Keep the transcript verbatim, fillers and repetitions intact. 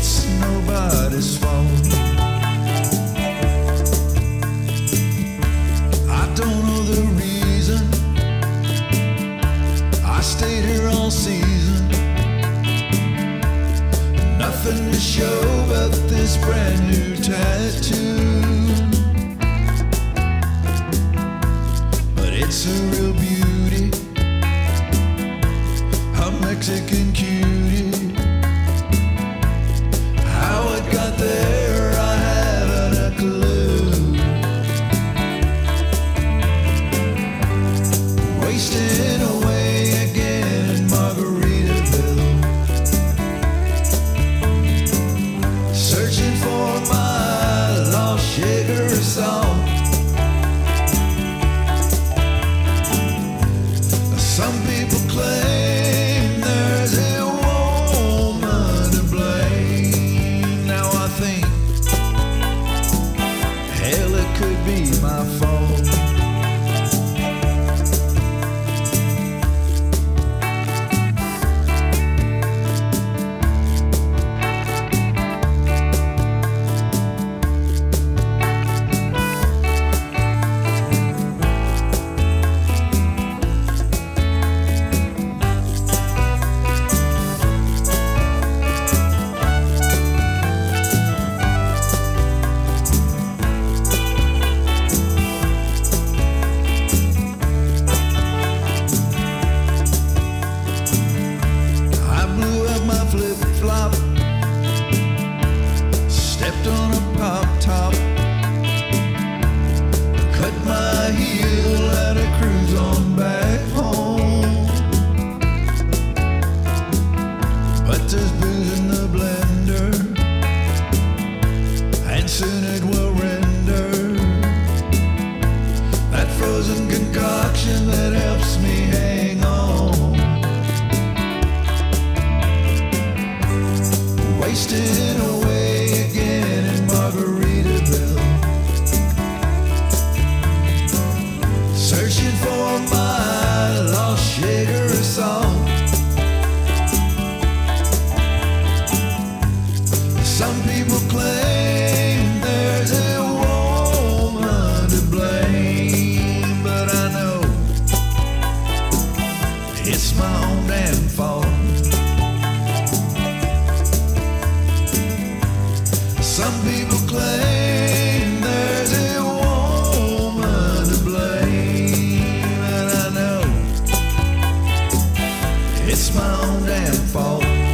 It's nobody's fault. I don't know the reason I stayed here all season. Nothing to show but this brand new tattoo. But it's a real beauty, a Mexican cutie. How it got there, I haven't a clue. Wasting away again in Margaritaville, searching for my lost sugar salt. Some people claim there's a woman to blame. Now I think, hell, it could be my fault. Flip-flop, stepped on a pop-top, cut my heel and a cruise on back home. But there's booze in the blender, and soon it will render that frozen concoction that helps me hang on. Wasting away again in Margaritaville, searching for my lost sugar salt. Some people claim there's a woman to blame, but I know it's my own damn fault. Some people claim there's a woman to blame, and I know it's my own damn fault.